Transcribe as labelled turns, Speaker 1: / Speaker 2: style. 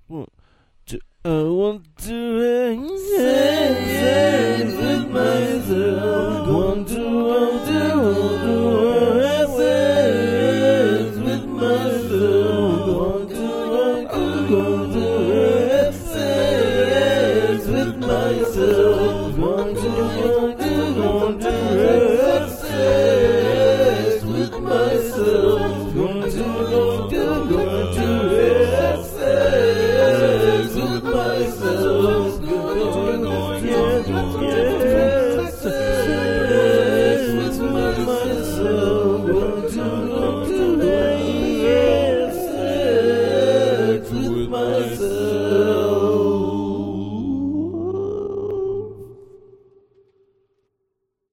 Speaker 1: One, two, I want to have sex with myself. Want to have sex with myself. Want to have sex with myself. Want to have sex with myself.